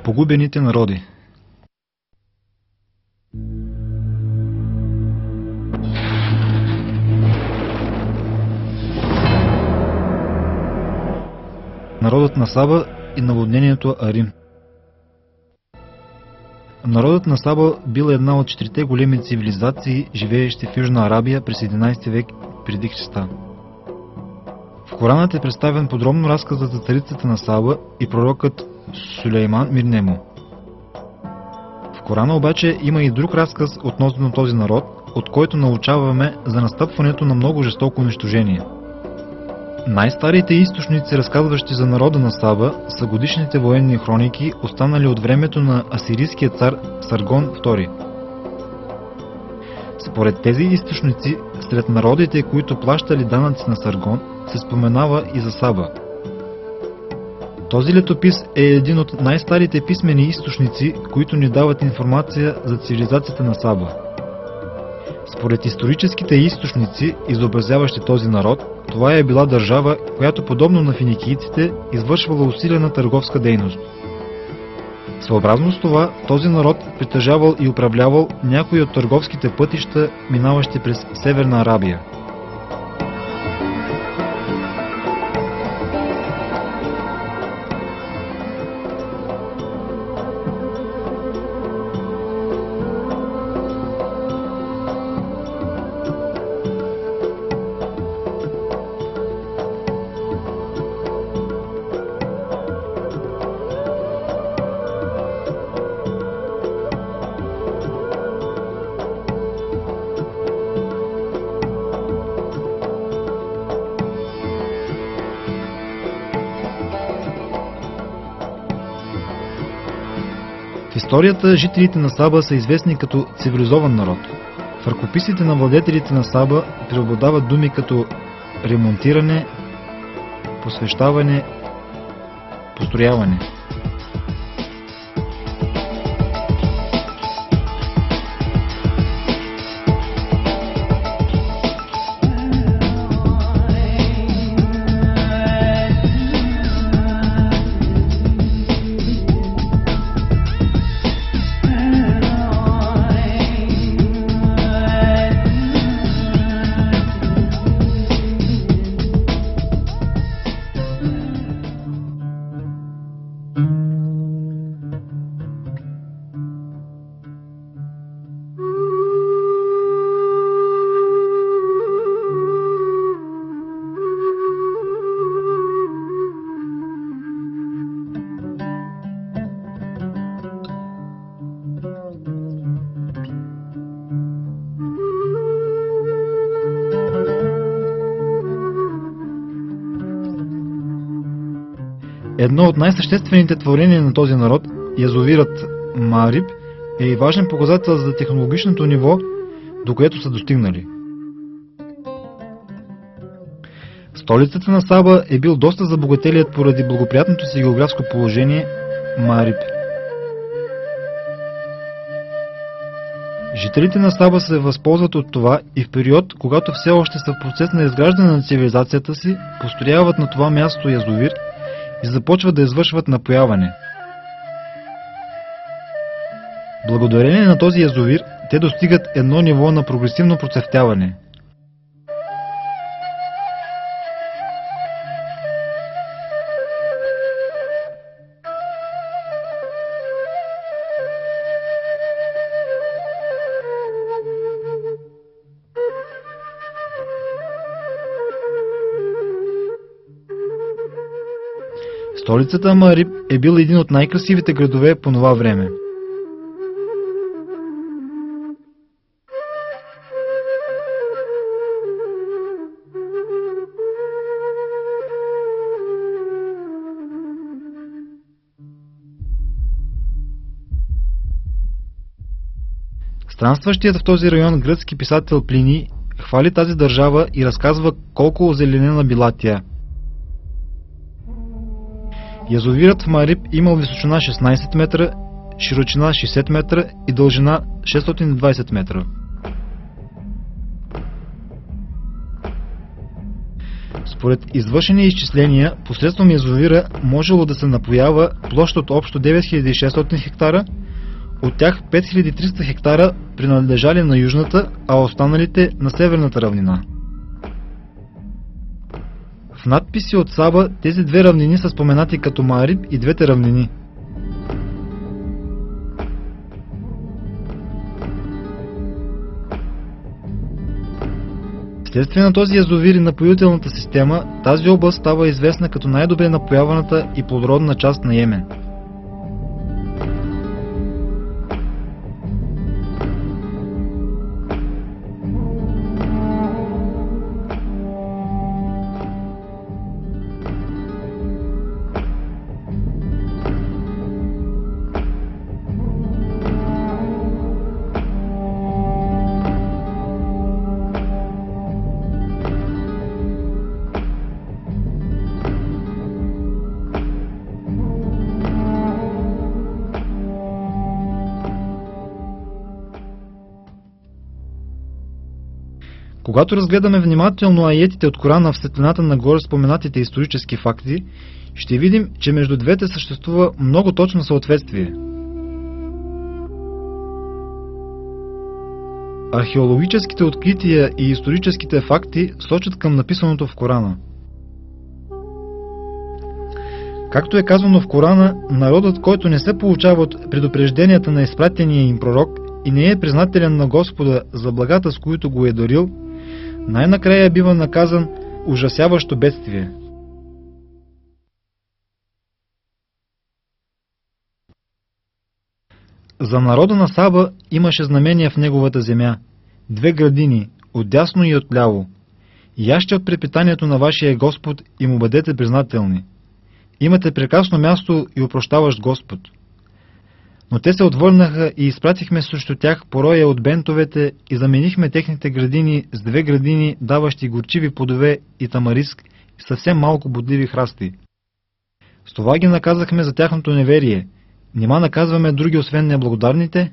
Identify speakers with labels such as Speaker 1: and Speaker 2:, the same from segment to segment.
Speaker 1: Погубените народи. Народът на Саба и наводнението Арим. Народът на Саба бил една от 4 големи цивилизации, живеещи в Южна Арабия през 11 век преди Христа. В Коранът е представен подробно разказът за царицата на Саба и пророкът Сулейман мир нему. В Корана обаче има и друг разказ относно този народ, от който научаваме за настъпването на много жестоко унищожение. Най-старите източници, разказващи за народа на Саба, са годишните военни хроники, останали от времето на асирийския цар Саргон II. Според тези източници, сред народите, които плащали данъци на Саргон, се споменава и за Саба. Този летопис е един от най-старите писмени източници, които ни дават информация за цивилизацията на Саба. Според историческите източници, изобразяващи този народ, това е била държава, която подобно на финикийците извършвала усилена търговска дейност. Съобразно с това, този народ притежавал и управлявал някои от търговските пътища, минаващи през Северна Арабия. В историята жителите на Саба са известни като цивилизован народ. В ръкописите на владетелите на Саба преобладават думи като ремонтиране, посвещаване, построяване. Едно от най-съществените творения на този народ, язовирът Маариб, е и важен показател за технологичното ниво, до което са достигнали. Столицата на Саба е бил доста забогателият поради благоприятното си географско положение Маариб. Жителите на Саба се възползват от това и в период, когато все още са в процес на изграждане на цивилизацията си, построяват на това място язовир и започват да извършват напояване. Благодарение на този язовир, те достигат едно ниво на прогресивно процъфтяване. Столицата Маариб е бил един от най-красивите градове по това време. Странстващият в този район гръцки писател Плиний хвали тази държава и разказва колко озеленена била тя. Язовирът в Маариб имал височина 16 метра, широчина 60 метра и дължина 620 метра. Според извършени изчисления, посредством язовира можело да се напоява площ от общо 9600 хектара, от тях 5300 хектара принадлежали на южната, а останалите на северната равнина. В надписи от Саба тези две равнини са споменати като Маариб и двете равнини. Вследствие на този язовир и напоителната система, тази област става известна като най-добре напояваната и плодородна част на Йемен. Когато разгледаме внимателно аетите от Корана в светлината на горе споменатите исторически факти, ще видим, че между двете съществува много точно съответствие. Археологическите открития и историческите факти сочат към написаното в Корана. Както е казано в Корана, народът, който не се получава от предупрежденията на изпратения им пророк и не е признателен на Господа за благата, с които го е дарил, най-накрая бива наказан ужасяващо бедствие. За народа на Саба имаше знамения в неговата земя, две градини, отдясно и отляво. Яжте от препитанието на вашия Господ и му бъдете признателни. Имате прекрасно място и опрощаващ Господ. Но те се отвърнаха и изпратихме срещу тях пороя от бентовете и заменихме техните градини с две градини, даващи горчиви плодове и тамариск и съвсем малко бодливи храсти. С това ги наказахме за тяхното неверие. Нима наказваме други освен неблагодарните?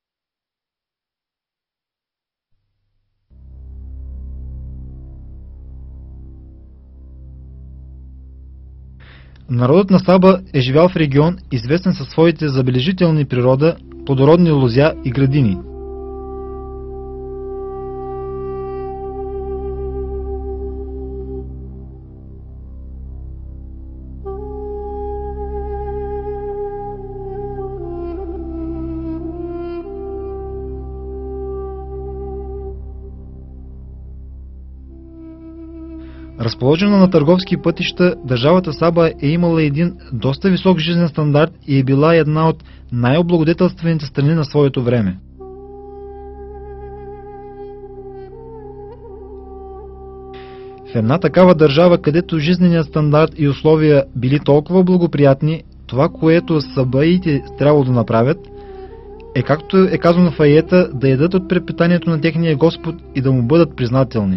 Speaker 1: Народът на Саба е живял в регион, известен със своите забележителни природа, плодородни лозя и градини. Разположена на търговски пътища, държавата Саба е имала един доста висок жизнен стандарт и е била една от най-облагодетелстваните страни на своето време. В една такава държава, където жизненият стандарт и условия били толкова благоприятни, това, което сабаите трябвало да направят, е, както е казано в аета, да ядат от препитанието на техния Господ и да му бъдат признателни.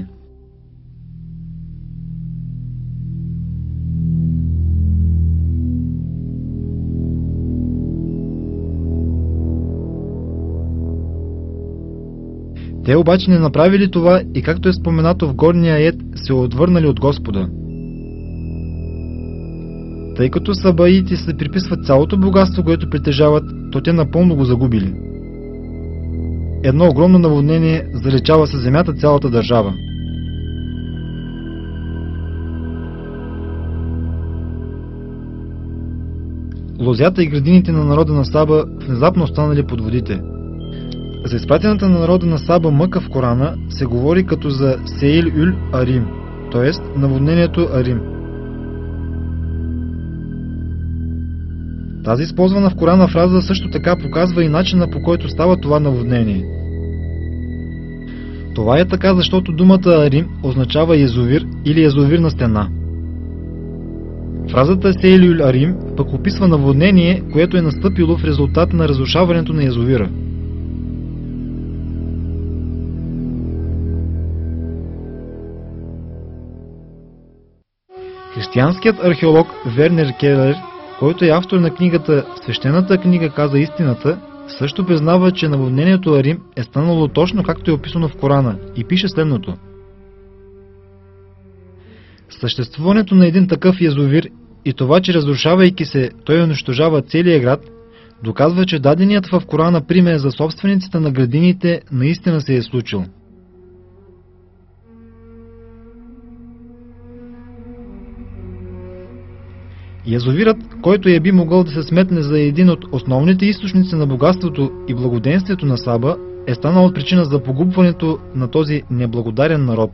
Speaker 1: Те обаче не направили това и, както е споменато в горния ает, се отвърнали от Господа. Тъй като сабаите се приписват цялото богатство, което притежават, то те напълно го загубили. Едно огромно наводнение заличава със земята цялата държава. Лозята и градините на народа на Саба внезапно останали под водите. За изпратената на народа на Саба мъка в Корана се говори като за Сейл-Юл Арим, т.е. наводнението Арим. Тази използвана в Корана фраза също така показва и начина, по който става това наводнение. Това е така, защото думата Арим означава язовир или язовирна стена. Фразата Сейл-Юл Арим пък описва наводнение, което е настъпило в резултат на разрушаването на язовира. Християнският археолог Вернер Келер, който е автор на книгата "Свещената книга каза истината", също признава, че наводнението Арим е станало точно както е описано в Корана и пише следното. Съществуването на един такъв язовир и това, че разрушавайки се, той унищожава целия град, доказва, че даденият в Корана пример за собствениците на градините наистина се е случил. Язовирът, който би могъл да се сметне за един от основните източници на богатството и благоденствието на Саба, е станал причина за погубването на този неблагодарен народ.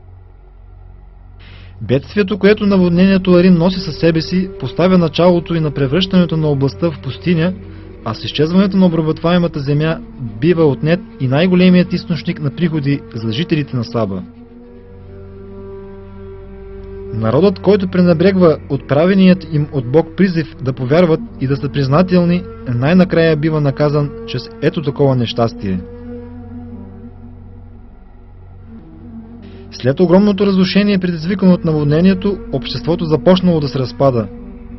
Speaker 1: Бедствието, което наводнението Арин носи със себе си, поставя началото и на превръщането на областта в пустиня, а с изчезването на обработваемата земя бива отнет и най-големият източник на приходи за жителите на Саба. Народът, който пренебрегва отправеният им от Бог призив да повярват и да са признателни, най-накрая бива наказан чрез ето такова нещастие. След огромното разрушение, предизвикано от наводнението, обществото започнало да се разпада.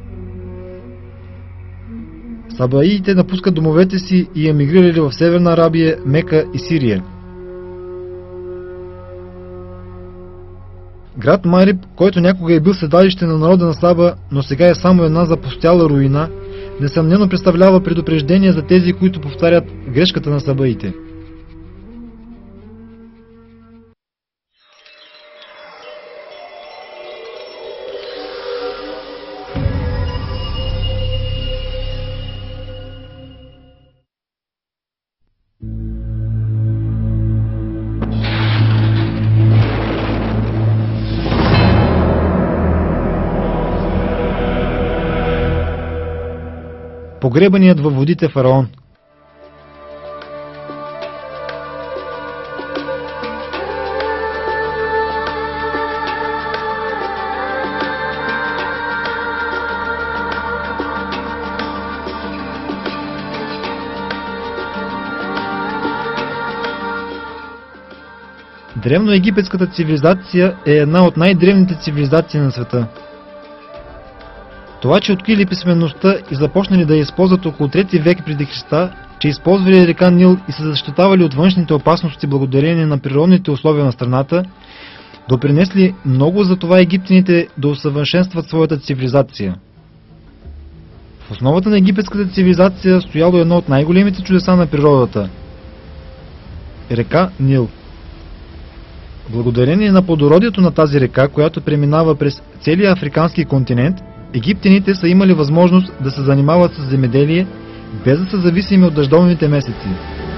Speaker 1: Сабаиите напускат домовете си и емигрирали в Северна Арабия, Мека и Сирия. Град Мариб, който някога е бил седалище на народа на Саба, но сега е само една запустяла руина, несъмнено представлява предупреждение за тези, които повтарят грешката на сабаите. Погребаният във водите фараон. Древноегипетската цивилизация е една от най-древните цивилизации на света. Това, че открили писмеността и започнали да я използват около 3 век преди Христа, че използвали река Нил и се защитавали от външните опасности благодарение на природните условия на страната, допринесли много за това египтяните да усъвършенстват своята цивилизация. В основата на египетската цивилизация стояло едно от най-големите чудеса на природата – река Нил. Благодарение на плодородието на тази река, която преминава през целия африкански континент, египтяните са имали възможност да се занимават с земеделие, без да са зависими от дъждовните месеци.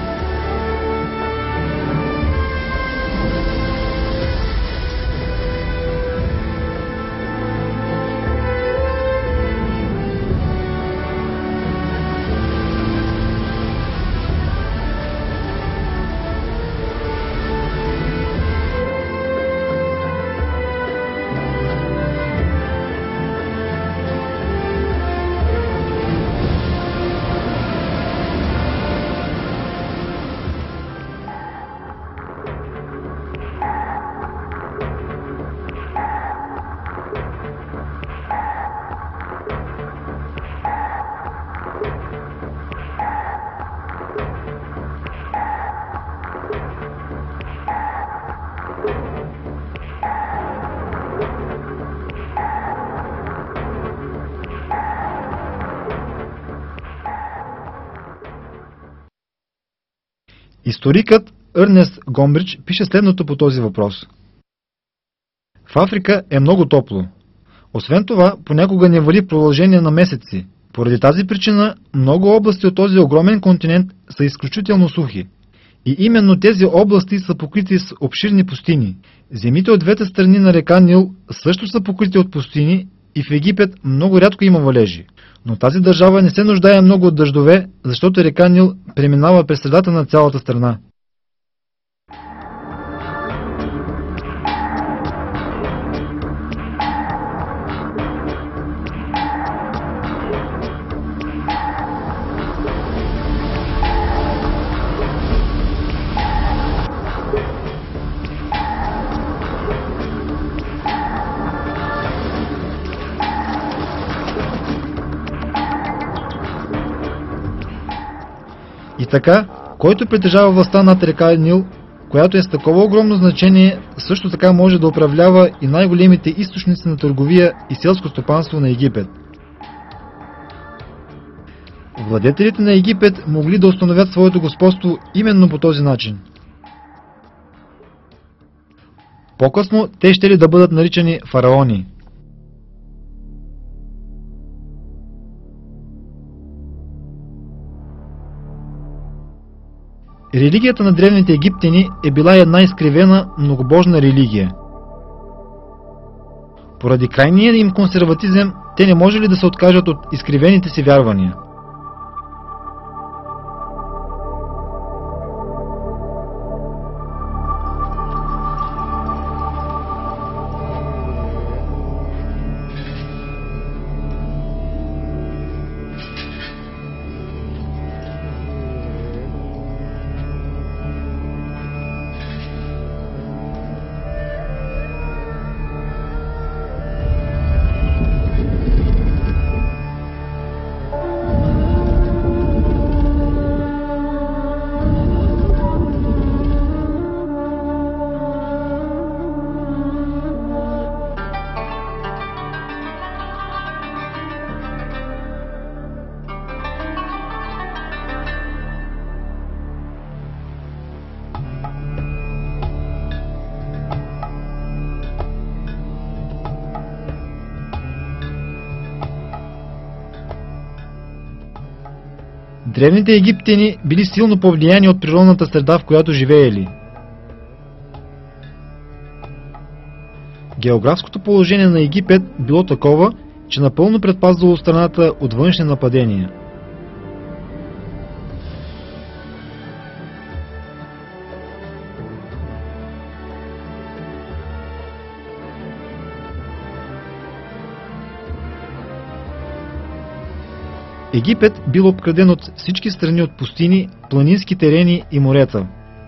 Speaker 1: Историкът Ернест Гомбридж пише следното по този въпрос. В Африка е много топло. Освен това, понякога не вали продължение на месеци. Поради тази причина, много области от този огромен континент са изключително сухи. И именно тези области са покрити с обширни пустини. Земите от двете страни на река Нил също са покрити от пустини и в Египет много рядко има валежи. Но тази държава не се нуждае много от дъждове, защото река Нил преминава през средата на цялата страна. И така, който притежава властта над река Нил, която е с такова огромно значение, също така може да управлява и най-големите източници на търговия и селско стопанство на Египет. Владетелите на Египет могли да установят своето господство именно по този начин. По-късно те щели да бъдат наричани фараони. Религията на древните египтяни е била една изкривена, многобожна религия. Поради крайния им консерватизъм, те не можели да се откажат от изкривените си вярвания. Древните египтяни били силно повлияни от природната среда, в която живеели. Географското положение на Египет било такова, че напълно предпазвало страната от външни нападения. Египет бил обкраден от всички страни от пустини, планински терени и морета.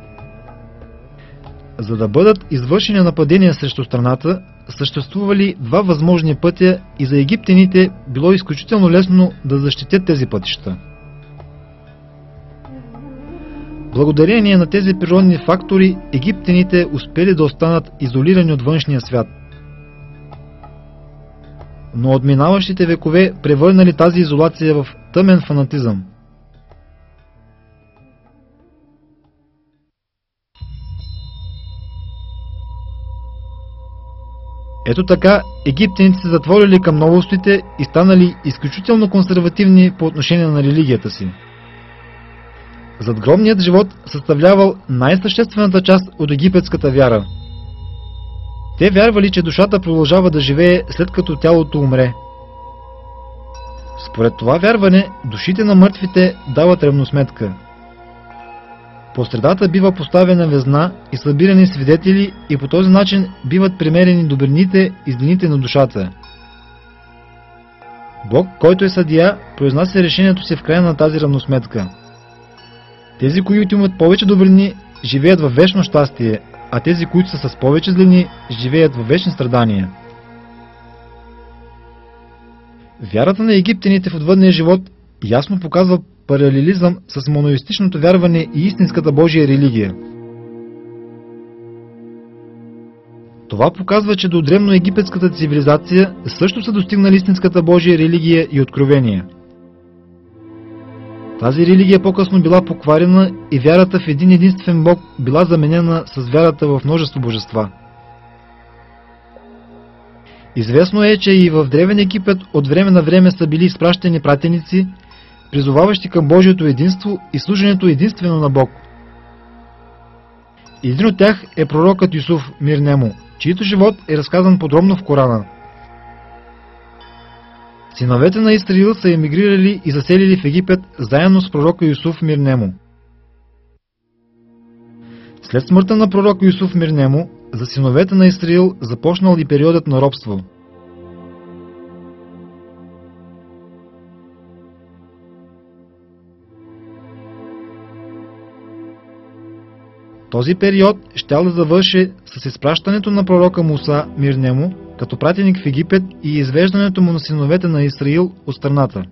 Speaker 1: За да бъдат извършени нападения срещу страната, съществували два възможни пътя и за египтяните било изключително лесно да защитят тези пътища. Благодарение на тези природни фактори, египтяните успели да останат изолирани от външния свят. Но отминаващите векове превърнали тази изолация в тъмен фанатизъм. Ето така, египтяните се затворили към новостите и станали изключително консервативни по отношение на религията си. Задгробният живот съставлявал най-съществената част от египетската вяра. Те вярвали, че душата продължава да живее след като тялото умре. Според това вярване, душите на мъртвите дават равносметка. По средата бива поставена везна и събирани свидетели и по този начин биват премерени добрините и злините на душата. Бог, който е съдия, произнася решението си в края на тази равносметка. Тези, които имат повече добрини, живеят във вечно щастие, а тези, които са с повече злини, живеят във вечни страдания. Вярата на египтяните в отвъдния живот ясно показва паралелизъм с моноистичното вярване и истинската Божия религия. Това показва, че до древноегипетската цивилизация също са достигнали истинската Божия религия и откровение. Тази религия по-късно била покварена и вярата в един единствен Бог била заменена с вярата в множество божества. Известно е, че и в древен Египет от време на време са били изпращани пратеници, призоваващи към Божието единство и служенето единствено на Бог. Един от тях е пророкът Юсуф, мир нему, чийто живот е разказан подробно в Корана. Синовете на Израил са емигрирали и заселили в Египет заедно с пророка Юсуф, мир нему. След смъртта на пророка Юсуф, мир нему, за синовете на Израил започнал и периодът на робство. Този период щял да завърши с изпращането на пророка Муса, мир нему, като пратеник в Египет и извеждането му на синовете на Израил от страната.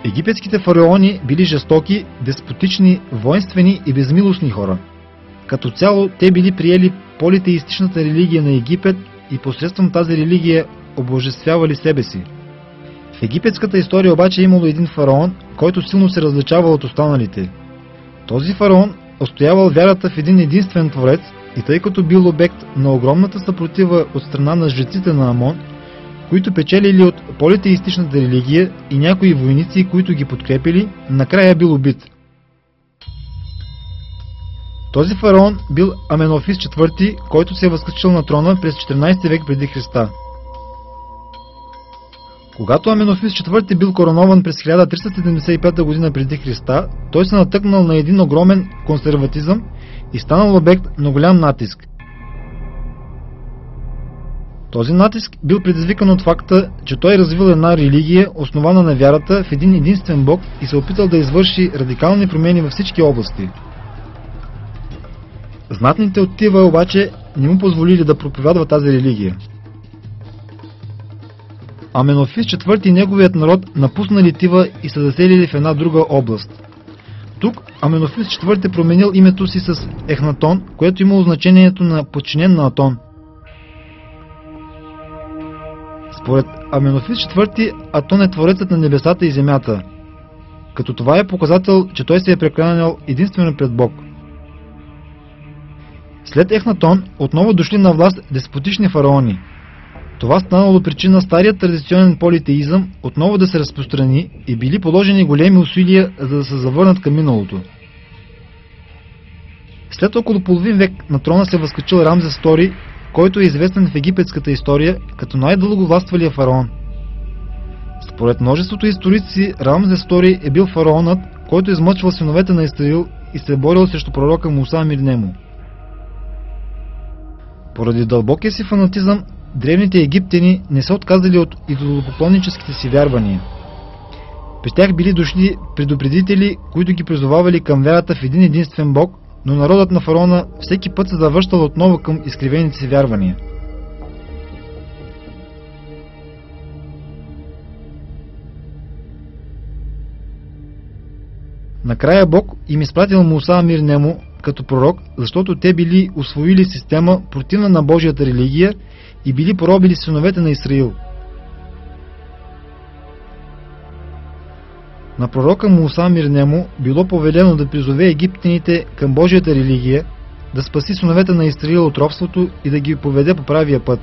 Speaker 1: Египетските фараони били жестоки, деспотични, воинствени и безмилостни хора. Като цяло те били приели политеистичната религия на Египет и посредством тази религия обожествявали себе си. В египетската история обаче е имало един фараон, който силно се различавал от останалите. Този фараон отстоявал вярата в един единствен творец и тъй като бил обект на огромната съпротива от страна на жреците на Амон, които печелили от политеистичната религия и някои войници, които ги подкрепили, накрая бил убит. Този фараон бил Аменофис IV, който се е възкачил на трона през 14 век преди Христа. Когато Аменофис IV бил коронован през 1375 г. преди Христа, той се натъкнал на един огромен консерватизъм и станал обект на голям натиск. Този натиск бил предизвикан от факта, че той развил една религия, основана на вярата в един единствен Бог и се опитал да извърши радикални промени във всички области. Знатните от Тива обаче не му позволили да проповядва тази религия. Аменофис IV и неговият народ напуснали Тива и се заселили в една друга област. Тук Аменофис IV променил името си с Ехнатон, което имало значението на подчинен на Атон. Според Аменофис IV, Атон е творецът на небесата и земята, като това е показател, че той се е прекланял единствено пред Бог. След Ехнатон отново дошли на власт деспотични фараони. Това станало причина старият традиционен политеизъм отново да се разпространи и били положени големи усилия, за да се завърнат към миналото. След около половин век на трона се възкачил Рамзес II, който е известен в египетската история като най-дълго властвалия фараон. Според множеството историци, Рамзес II е бил фараонът, който измъчвал синовете на Израил и се борил срещу пророка Муса мир нему. Поради дълбокия си фанатизъм, древните египтяни не се отказали от идолопоклонническите си вярвания. При тях били дошли предупредители, които ги призовавали към вярата в един единствен Бог, но народът на фараона всеки път се завръщал отново към изкривените си вярвания. Накрая Бог им изпратил Муса мир нему като пророк, защото те били усвоили система противна на Божията религия и били поробили синовете на Израил. На пророка Муса мир нему било повелено да призове египтяните към Божията религия, да спаси синовете на Израил от робството и да ги поведе по правия път.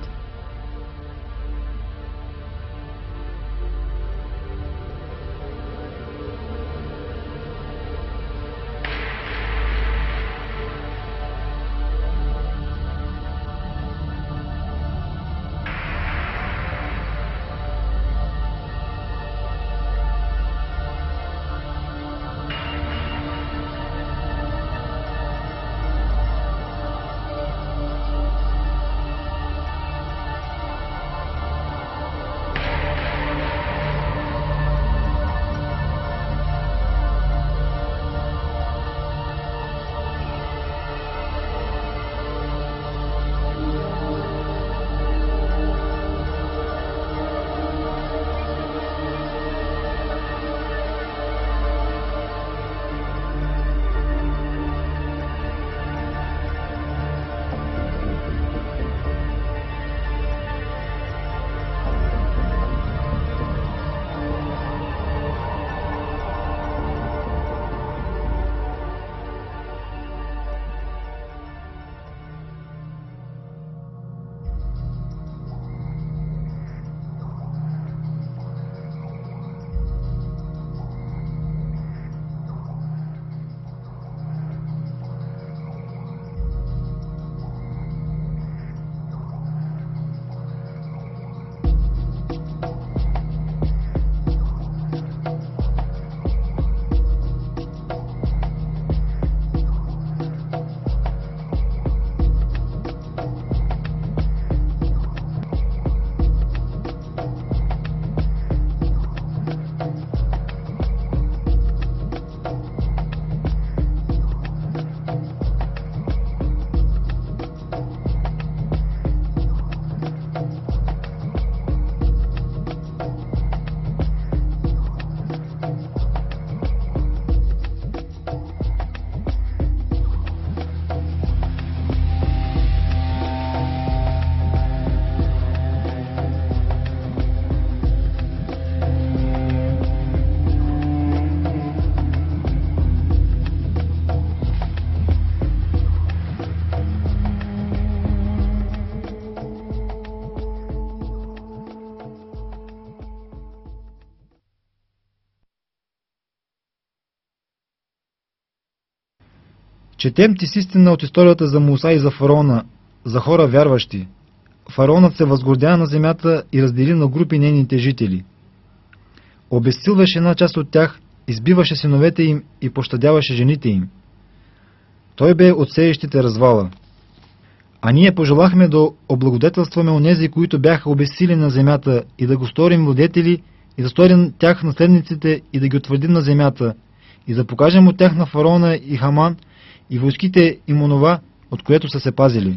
Speaker 1: Четем ти с истина от историята за Муса и за фараона, за хора вярващи. Фараонът се възгордя на земята и раздели на групи нейните жители. Обезсилваше една част от тях, избиваше синовете им и пощадяваше жените им. Той бе от сеещите развала. А ние пожелахме да облагодетелстваме онези, които бяха обезсилени на земята, и да го сторим владетели, и да сторим тях наследниците, и да ги утвърдим на земята, и да покажем от тях на фараона и Хаман и войските им онова, от което са се пазили.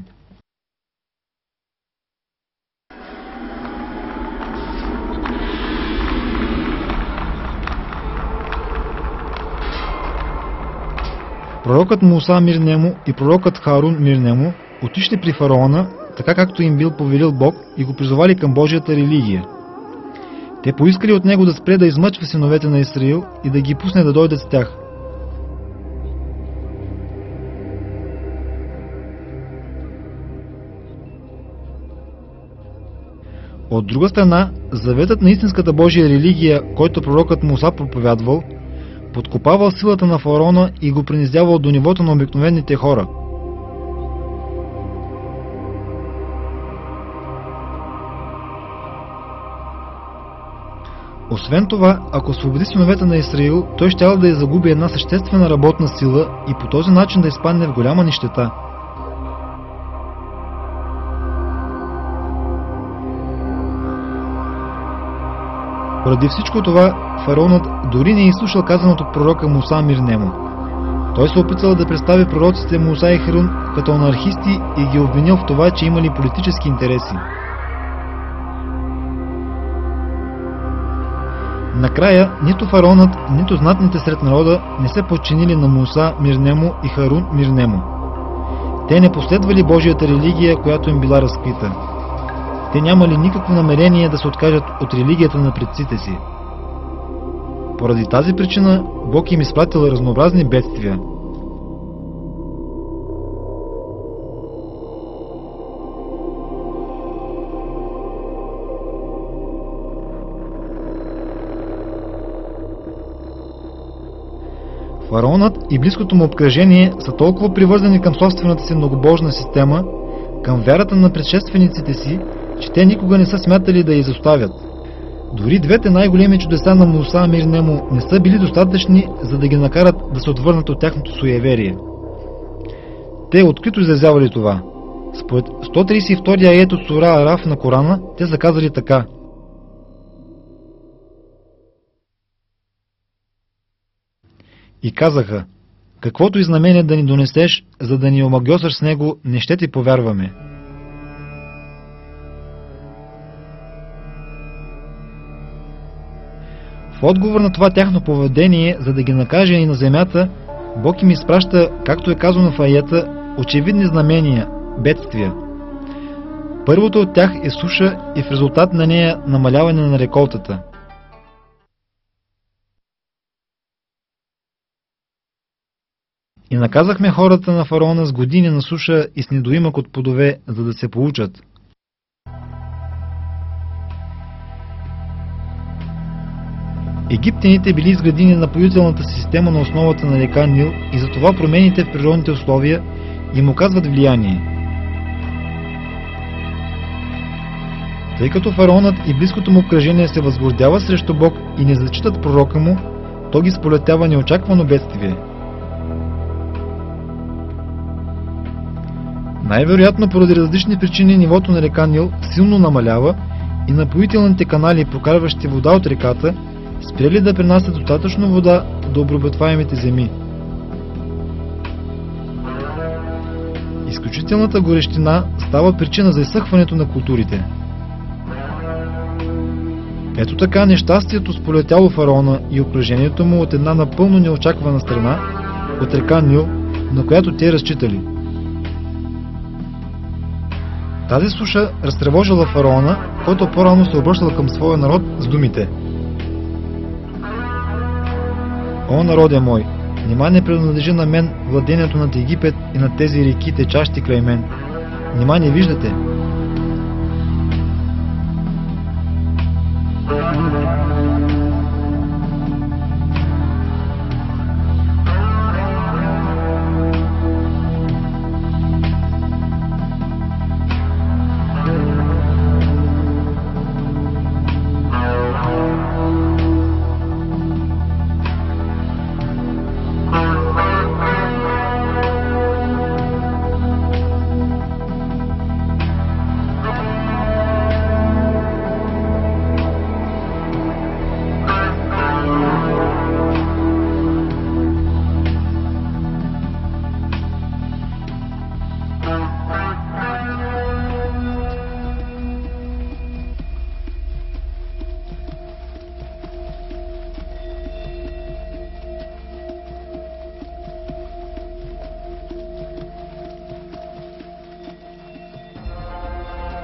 Speaker 1: Пророкът Муса мир нему и пророкът Харун мир нему отишли при фараона, така както им бил повелил Бог, и го призовали към Божията религия. Те поискали от него да спре да измъчва синовете на Израил и да ги пусне да дойдат с тях. От друга страна, заветът на истинската Божия религия, който пророкът Муса проповядвал, подкопавал силата на фараона и го принизявал до нивото на обикновените хора. Освен това, ако освободи синовете на Израил, той щял да загуби една съществена работна сила и по този начин да изпадне в голяма нищета. Поради всичко това, фараонът дори не изслушал казаното от пророка Муса мир нему. Той се опитал да представи пророците Муса и Харун като анархисти и ги обвинил в това, че имали политически интереси. Накрая, нито фараонът, нито знатните сред народа не се подчинили на Муса мир нему и Харун мир нему. Те не последвали Божията религия, която им била разкрита. Те нямали никакво намерение да се откажат от религията на предците си. Поради тази причина Бог им изпратил разнообразни бедствия. Фараонът и близкото му обкръжение са толкова привързани към собствената си многобожна система, към вярата на предшествениците си, че те никога не са смятали да я изоставят. Дори двете най-големи чудеса на Муса мир нему не са били достатъчни, за да ги накарат да се отвърнат от тяхното суеверие. Те открито изразявали това. Според 132 ает от сура Араф на Корана, те са казали така: и казаха: каквото и знамение да ни донесеш, за да ни омагьосаш с него, не ще ти повярваме. В отговор на това тяхно поведение, за да ги накаже и на земята, Бог им изпраща, както е казано в аета, очевидни знамения, бедствия. Първото от тях е суша и в резултат на нея намаляване на реколтата. И наказахме хората на фараона с години на суша и с недоимък от плодове, за да се поучат. Египтяните били изградени напоителната система на основата на река Нил и затова промените в природните условия им оказват влияние. Тъй като фараонът и близкото му обкръжение се възгордява срещу Бог и не зачитат пророка му, то ги сполетява неочаквано бедствие. Най-вероятно поради различни причини нивото на река Нил силно намалява и напоителните канали, прокарващи вода от реката, спрели да принасят достатъчно вода до обработваемите земи. Изключителната горещина става причина за изсъхването на културите. Ето така нещастието сполетяло фараона и обкръжението му от една напълно неочаквана страна, от река Нил, на която те разчитали. Тази суша разтревожила фараона, който по-рано се обръщал към своя народ с думите: О, народе мой, нима не принадлежи на мен владението над Египет и над тези реки, течащи край мен? Нима не виждате?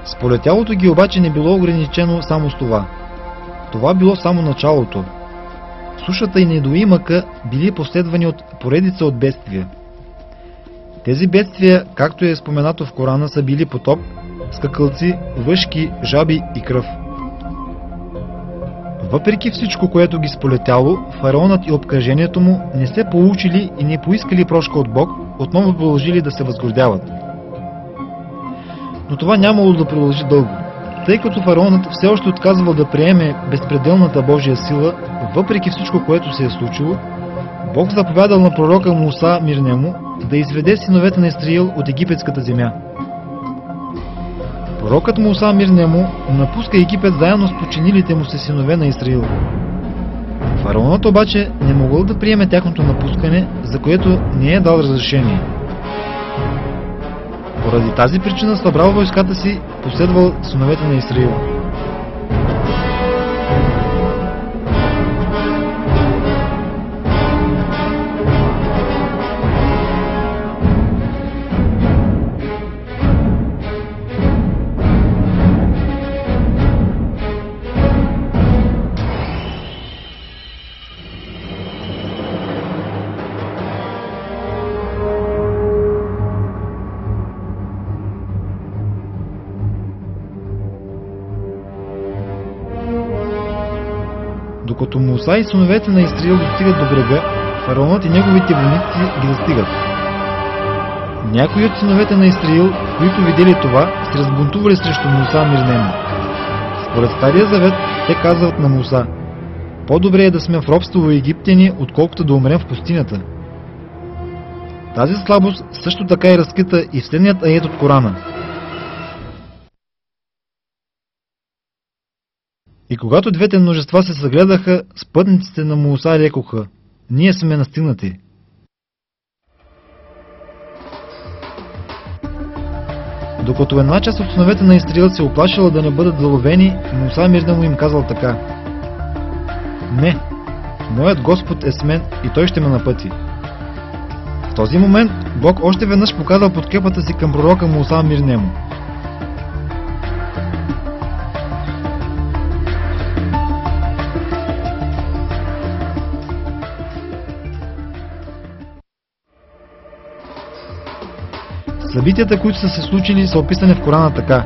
Speaker 1: Сполетялото ги обаче не било ограничено само с това. Това било само началото. Сушата и недоимъка били последвани от поредица от бедствия. Тези бедствия, както е споменато в Корана, са били потоп, скакалци, въшки, жаби и кръв. Въпреки всичко, което ги сполетяло, фараонът и обкръжението му не се получили и не поискали прошка от Бог, отново продължили да се възгордяват. Но това нямало да продължи дълго, тъй като фараонът все още отказвал да приеме безпределната Божия сила, въпреки всичко, което се е случило. Бог заповядал на пророка Муса, мир нему, да изведе синовете на Израил от египетската земя. Пророкът Муса, мир нему, напуска Египет заедно с починилите му се синове на Израил. Фараонът обаче не могъл да приеме тяхното напускане, за което не е дал разрешение. Поради тази причина събрал войската си, последвал синовете на Израил. Докато Муса и синовете на Израил достигат до брега, фараонът и неговите войници ги застигат. Някои от синовете на Израил, които видели това, се разбунтували срещу Муса, мир нему. Според Стария завет, те казват на Муса: по-добре е да сме в робство в египтяни, отколкото да умрем в пустинята. Тази слабост също така е разкрита и в следният ает от Корана. И когато двете множества се съгледаха, спътниците на Муса рекоха: ние сме настигнати. Докато една част от синовете на Израил се оплашила да не бъдат заловени, Муса мир нему им казал така: не, моят Господ е с мен и той ще ме напъти. В този момент Бог още веднъж показал подкрепата си към пророка Муса, мир нему. Събитията, които са се случили, са описани в Корана така: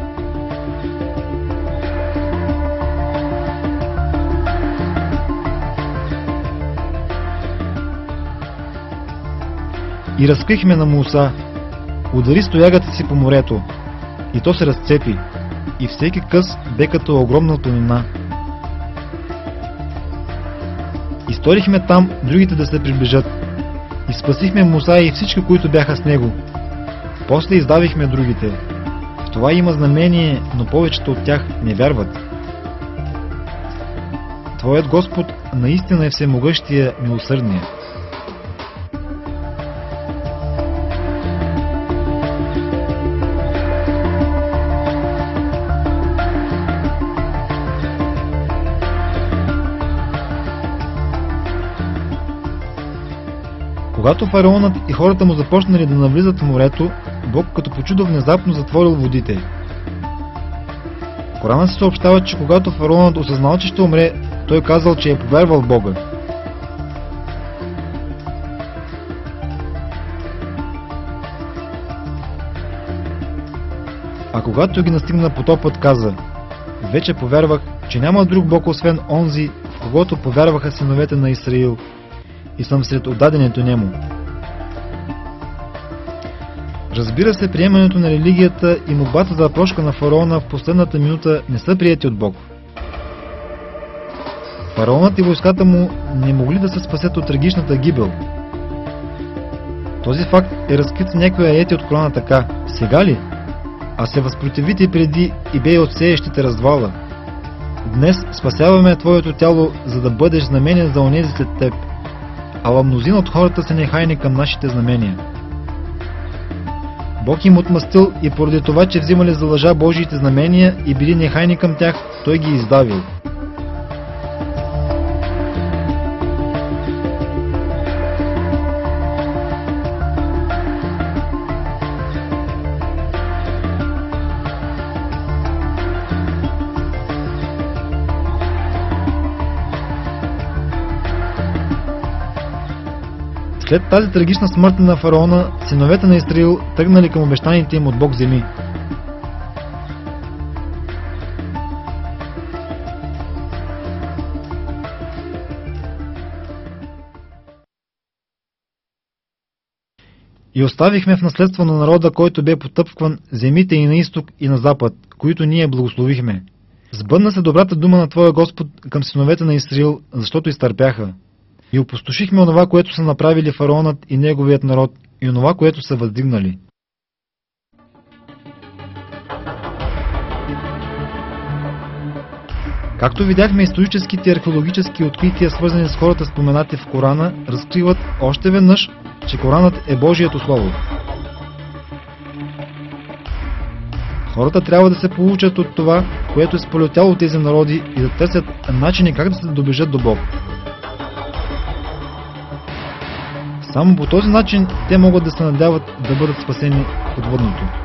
Speaker 1: и разкрихме на Муса: удари стоягата си по морето, и то се разцепи, и всеки къс бе като огромна планина. И сторихме там другите да се приближат, и спасихме Муса и всички, които бяха с него. После издавихме другите. В това има знамение, но повечето от тях не вярват. Твоят Господ наистина е всемогъщия, милосърдния. Когато фараонът и хората му започнали да навлизат в морето, Бог като по чудо внезапно затворил водите. В Корана се съобщава, че когато фараонът осъзнал, че ще умре, той казал, че е повярвал в Бога. А когато ги настигна потопът, каза: вече повярвах, че няма друг Бог освен онзи, в когото повярваха синовете на Израил, и съм сред отдадените нему. Разбира се, приемането на религията и молбата за прошка на фараона в последната минута не са приети от Бог. Фараонът и войската му не могли да се спасят от трагичната гибел. Този факт е разкрит в някои аети от Корана така: сега ли? А се възпротивите преди и бей от сеещите развала. Днес спасяваме твоето тяло, за да бъдеш знамение за онези след теб. Ала мнозина от хората са нехайни към нашите знамения. Бог им отмъстил и поради това, че взимали за лъжа Божиите знамения и били нехайни към тях, той ги издавил. След тази трагична смърт на фараона, синовете на Израил тръгнали към обещаните им от Бог земи. И оставихме в наследство на народа, който бе потъпкван, земите и на изток и на запад, които ние благословихме. Сбъдна се добрата дума на Твоя Господ към синовете на Израил, защото изтърпяха. И опустошихме онова, което са направили фараонът и неговият народ, и онова, което са въздигнали. Както видяхме, историческите и археологически открития, свързани с хората споменати в Корана, разкриват още веднъж, че Коранът е Божието Слово. Хората трябва да се получат от това, което е сполетяло тези народи, и да търсят начини как да се доближат до Бог. Само по този начин те могат да се надяват да бъдат спасени от водното.